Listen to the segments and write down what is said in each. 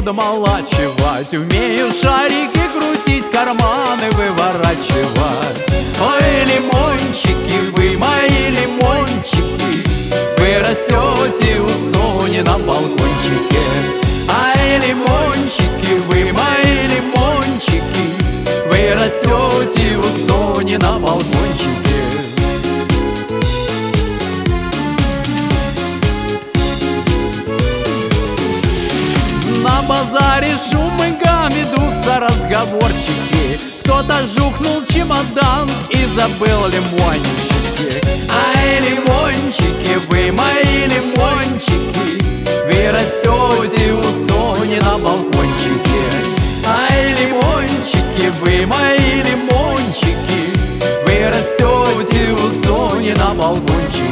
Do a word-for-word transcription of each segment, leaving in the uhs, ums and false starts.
подмолачивать, умею шарики крутить, карманы выворачивать. Ой, лимончики, вы мои лимончики, вы растете у Сони на балкончике. Ай, лимончики, вы мои лимончики, вы растете у Сони на балкончике. На базаре шум и гам, ведутся разговорчики. Кто-то жухнул чемодан и забыл лимончики. Ай, лимончики, вы мои лимончики, вы растете у Сони на балкончике. Ай, лимончики, вы мои лимончики, вы растете у Сони на балкончике.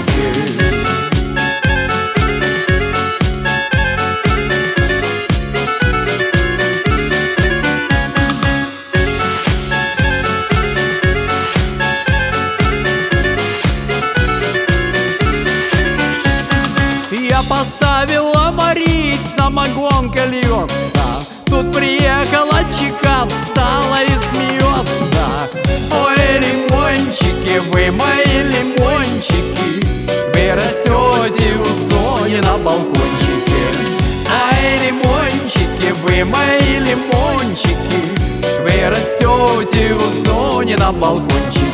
Я поставила варить, самогонка льется. Тут приехала чика, встала и смеется. Ой, лимончики, вы мои лимончики, вы растете у Сони на балкончике. Ай, лимончики, вы мои лимончики, вы растете у Сони на балкончике.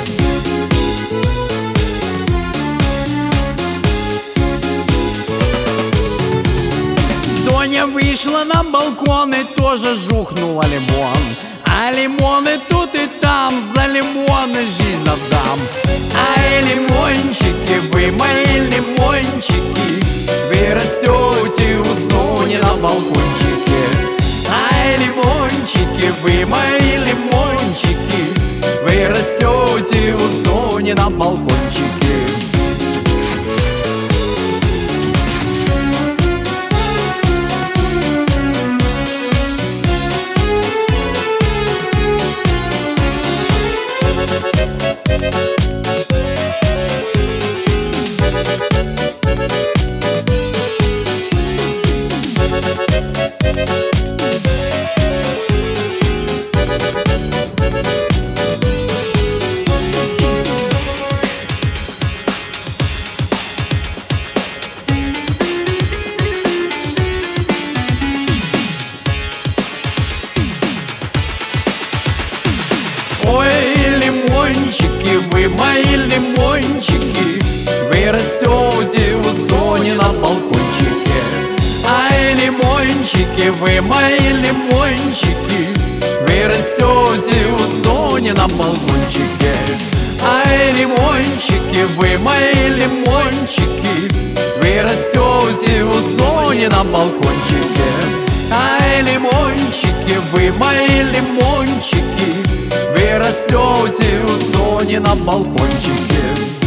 Соня вышла на балкон и тоже жухнула лимон. А лимоны тут и там, за лимоны жизнь отдам. Ай, лимончики, вы мои лимончики, вы растете у Сони на балкончике. Ай, лимончики, вы мои лимончики, вы растете у Сони на балкончике. Ой, лимончики, вы мои лимончики, вы растете у Сони на балкончике. Ай, лимончики, вы мои лимончики, вы растете у Сони на балкончике. Ай, лимончики, вы мои лимончики, вы растете у Сони на балкончике. Ай, лимончики, вы мои лимончики, вы растете у Сони на балкончике.